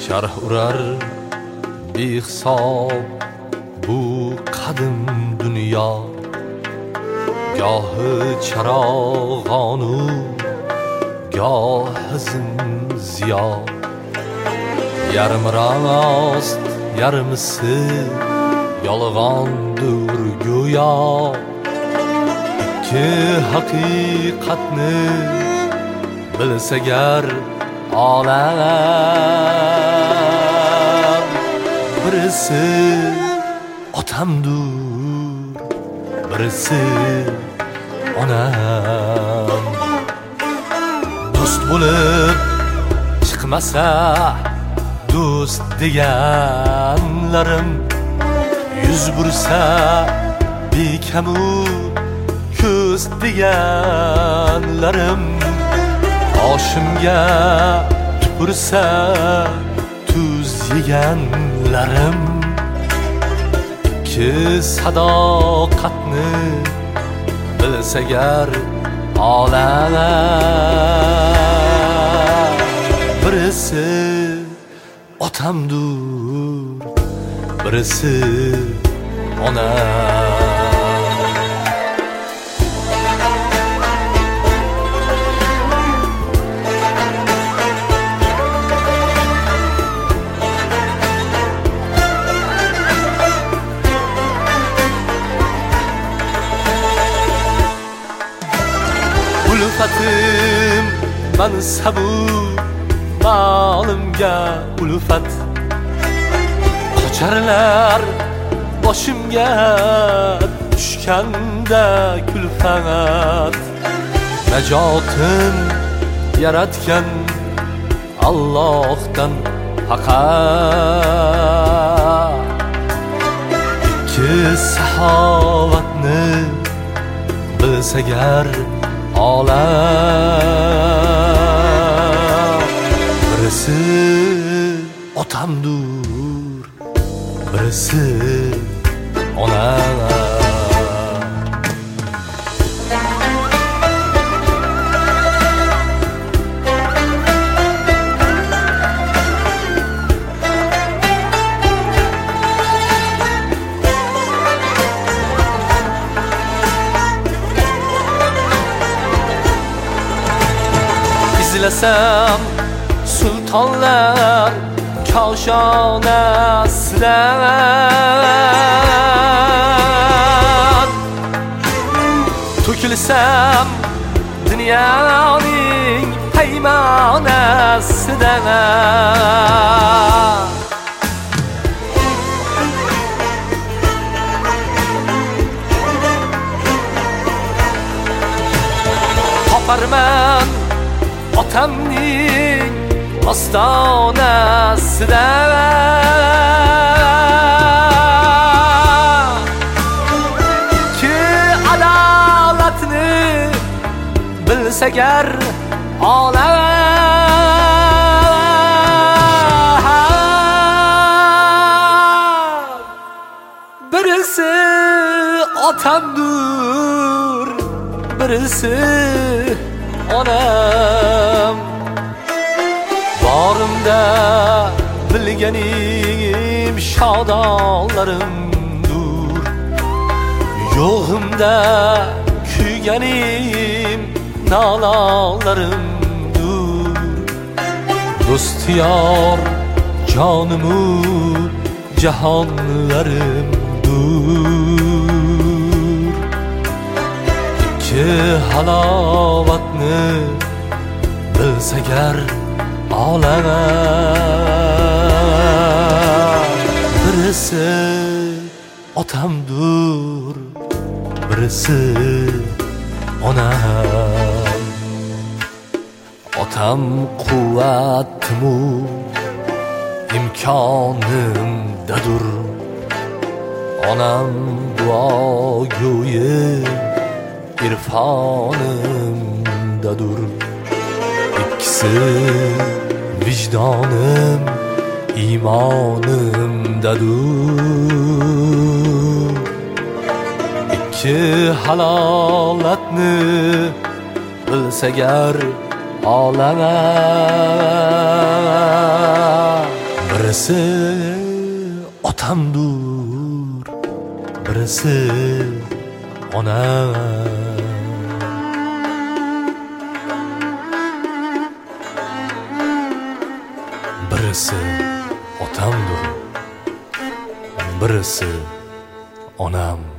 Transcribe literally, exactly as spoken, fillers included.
charx urar behisob bu qadim dunyo. Gohi charog'onu gohi ziyo, yarim rost yarmisi yolg'ondir go'yo. Ikki haqiqatni bilsa gar olam, birisi otamdur, birisi onam. Do'st bo'lib chiqmasa do'st deganlarim, yuz bursa bekamu ko'z deganlarim, oshimga tupursa tuz yeganlarim. Ikki sadoqatni bilsa gar olam, birisi otamdur, birisi onam. Ulfatim mansabu malimga ulfat, qocharlar boshimga tushganda kulfat. Najotim yaratgan Allohdan faqat, ikki saxovatni bilsa gar olam, birisi otamdur, birisi onam. İzlesem sultanlar koşanasıdan, tökülsem dünyanın peymanasıdan. Koparman otamning ostonasidan, ki adolatni bilsa gar olam, birisi otamdur, birisi onam. Borimda bilganim shodonlarimdur, yo'g'imda kuyganim nolalarimdur. Do'st yor jonimu jahonlarimdur, ikki halovatni bilsa gar olam, birisi otamdur, birisi onam. Otam quvvatimu imkonimdadur, onam duogo'yi irfonimdadur. İkisi vicdanım imonimdadur, ikki halolatni bilsa gar olam, Birisi otamdur, birisi onam. Birisi otamdur, birisi onam.